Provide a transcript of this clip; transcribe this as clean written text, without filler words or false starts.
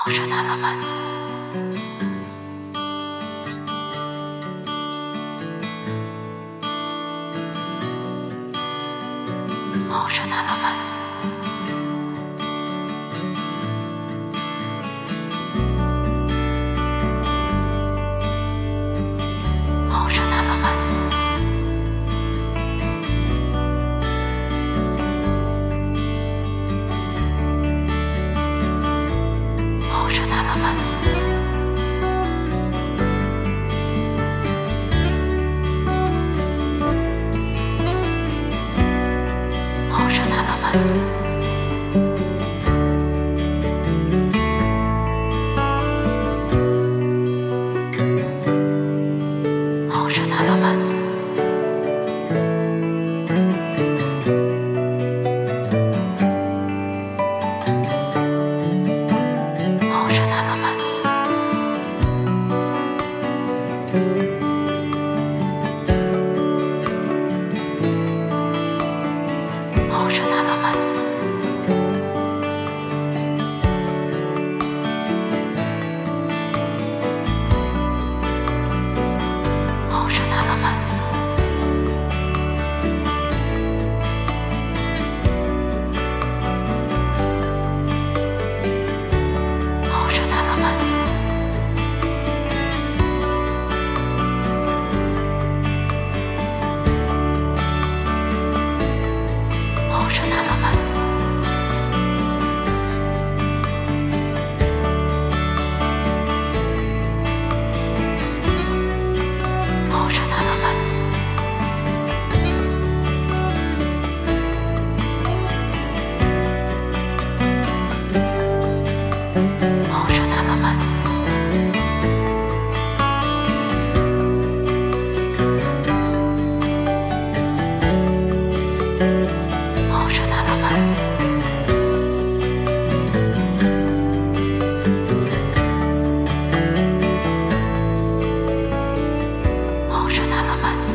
Emotional Romance. Emotional Romance. Emotional Romance. Emotional Romance. Emotional Romance. Emotional Romance. Emotional Romance. Emotional Romance. Emotional Romance. Emotional Romance. Emotional Romance. Emotional Romance. Emotional Romance. Emotional Romance. Emotional Romance.